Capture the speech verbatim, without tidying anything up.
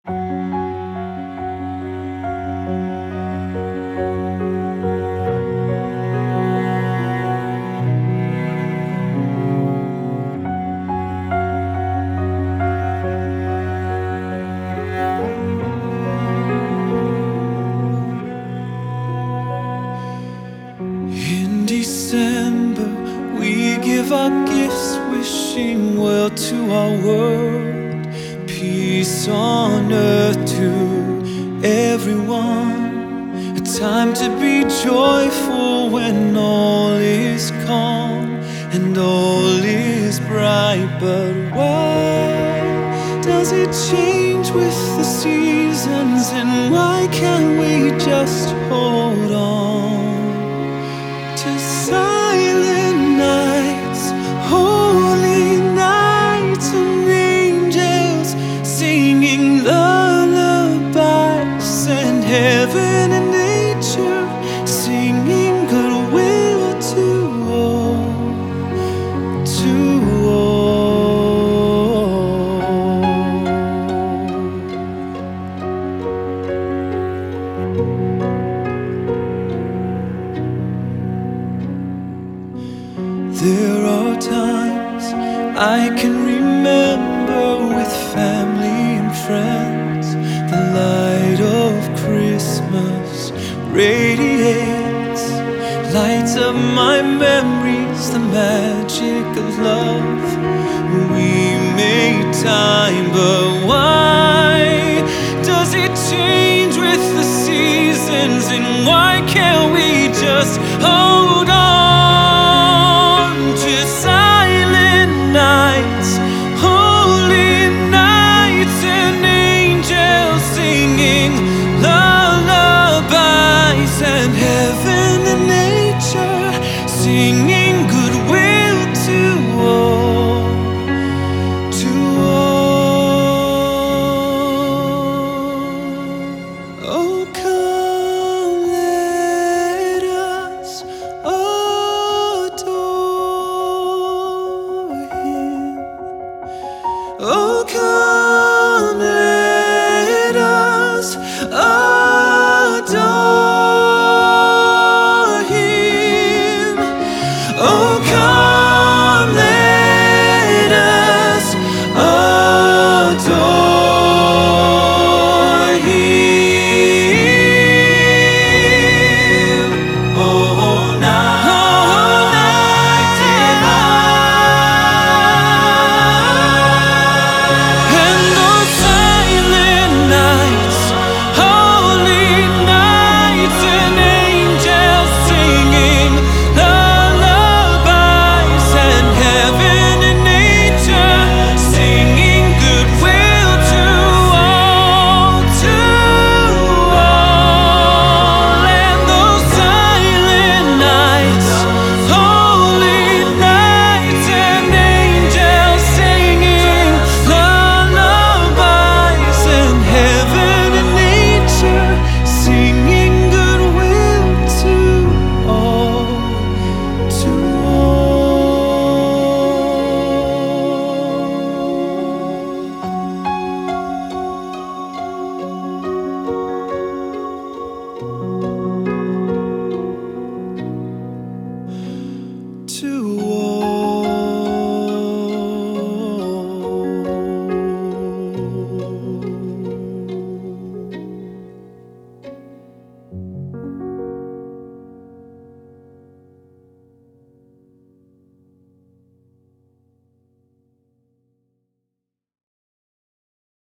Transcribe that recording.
In December, we give our gifts, wishing well to our world, peace on earth to everyone. A time to be joyful when all is calm and all is bright. But why does it change with the seasons, and why can't we just hold on to silent nights, holy nights, and angels singing lullabies, and heaven and nature singing goodwill to all, to There are times I can remember with family and friends, the light of Christmas radiates, lights up my memories, the magic of love. We made time, but why